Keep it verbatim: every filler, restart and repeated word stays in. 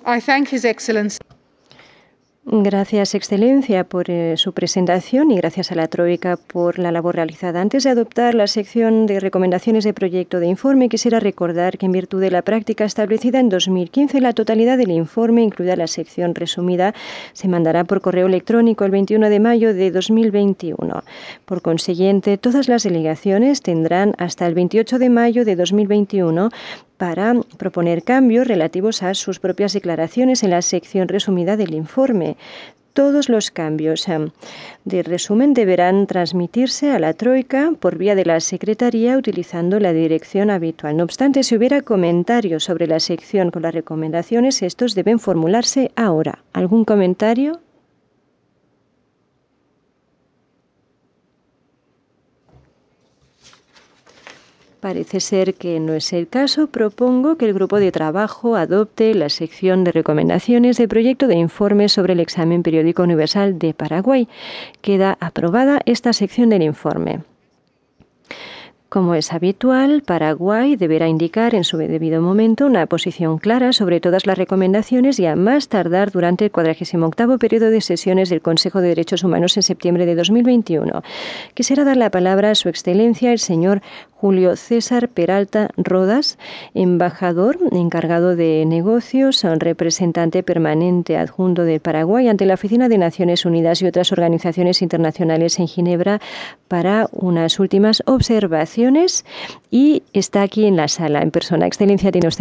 I thank His Excellency. Gracias, Excelencia, por eh, su presentación y gracias a la Troika por la labor realizada. Antes de adoptar la sección de recomendaciones de proyecto de informe, quisiera recordar que en virtud de la práctica establecida en dos mil quince, la totalidad del informe, incluida la sección resumida, se mandará por correo electrónico el veintiuno de mayo de dos mil veintiuno. Por consiguiente, todas las delegaciones tendrán hasta el veintiocho de mayo de dos mil veintiuno para proponer cambios relativos a sus propias declaraciones en la sección resumida del informe. Todos los cambios eh, de resumen deberán transmitirse a la Troika por vía de la Secretaría utilizando la dirección habitual. No obstante, si hubiera comentarios sobre la sección con las recomendaciones, estos deben formularse ahora. ¿Algún comentario? Parece ser que no es el caso. Propongo que el grupo de trabajo adopte la sección de recomendaciones de proyecto de informe sobre el examen periódico universal de Paraguay. Queda aprobada esta sección del informe. Como es habitual, Paraguay deberá indicar en su debido momento una posición clara sobre todas las recomendaciones y a más tardar durante el cuadragésimo octavo periodo de sesiones del Consejo de Derechos Humanos en septiembre de dos mil veintiuno. Quisiera dar la palabra a Su Excelencia, el señor Julio César Peralta Rodas, embajador encargado de negocios, representante permanente adjunto de Paraguay ante la Oficina de Naciones Unidas y otras organizaciones internacionales en Ginebra, para unas últimas observaciones, y está aquí en la sala en persona. Excelencia, tiene usted